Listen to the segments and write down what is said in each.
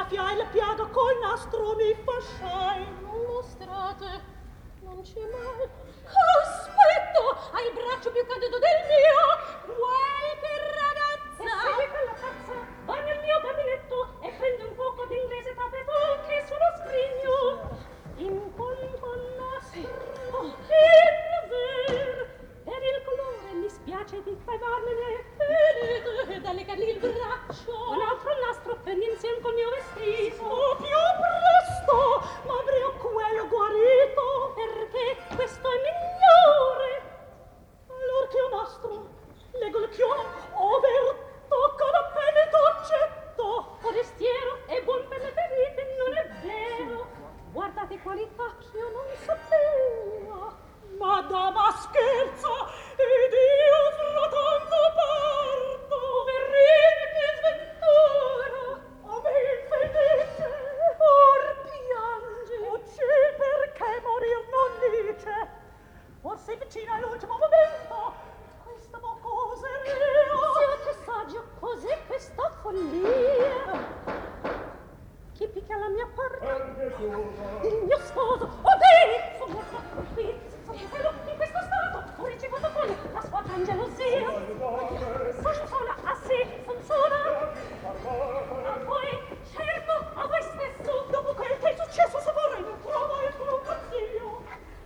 raffia e il piato col nastro mi fasciai. Mostrate, non c'è mai. Aspetta, hai il braccio più caduto del mio. Qualche ragazza. E segui quella pazza, va nel mio gabinetto e prende un poco d'inglese tapetò che è sullo scrigno. In colpo al nastro, il ver, per il colore mi spiace di cavarmene. Vedete, dalegargli il braccio. Un altro nastro prendi insieme col mio vestito. Oh, più presto, ma avrei quello guarito. Perché questo è migliore. Allora che un nastro, leggo il chiodo, over, tocca da pelle d'oggetto. Forestiero e buon per le ferite, non è vero. Guardate quali tacchi io non sapevo. Madama scherza, ed io frattanto parto. Poverina, che sventura. A me infelice, or piange. Oh ciel, perché morir non dice? Forse è vicina all'ultimo momento. Questa mocoseria. Siate saggio, cos'è questa follia? Chi picchia alla mia porta? Il mio sposo. Oh, bene, sono troppo qui. Sono quello in questo stato. Ho ricevuto con la sua gran gelosia. Sono sola, ah sì, sono sola. A voi, certo, a voi stesso. Dopo quel che è successo, sapore non trova il tuo consiglio.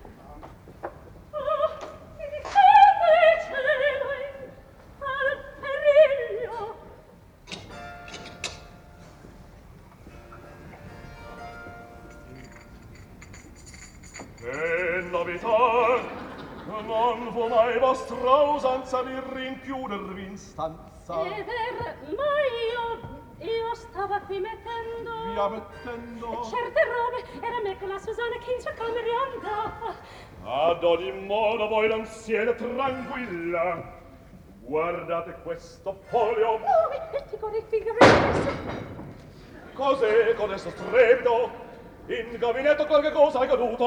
Ah, mi difende cielo al periglio. Che novità! Non fu mai vostra usanza di rinchiudervi in stanza. Ma io stava qui mettendo Via mettendo certe robe. Era me con la Susanna che in sua camera è andata. ad ogni modo voi non siete tranquilla. Guardate questo folio. E ti corri figurati. Cos'è con questo strepito? In gabinetto qualche cosa è caduta.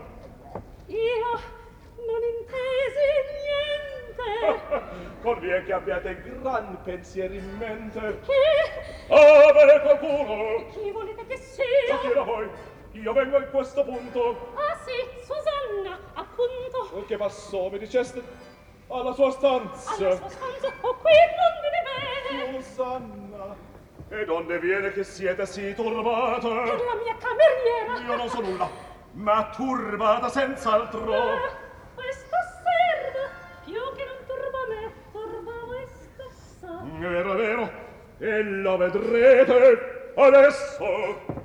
Io non intesi niente. Convien che abbiate gran pensieri in mente. Chi? Avere qualcuno? Chi volete che sia? Ma chi era voi? Io vengo in questo punto. Ah sì, Susanna, appunto. Quel che passò, mi diceste, alla sua stanza. Alla sua stanza, oh, qui non me ne vede. Susanna, e donde viene che siete sì turbata? Per la mia cameriera. Io non so nulla, ma turbata senz'altro. Questo serve, più che non turba me, turba voi stessa. Vero, vero, e lo vedrete adesso.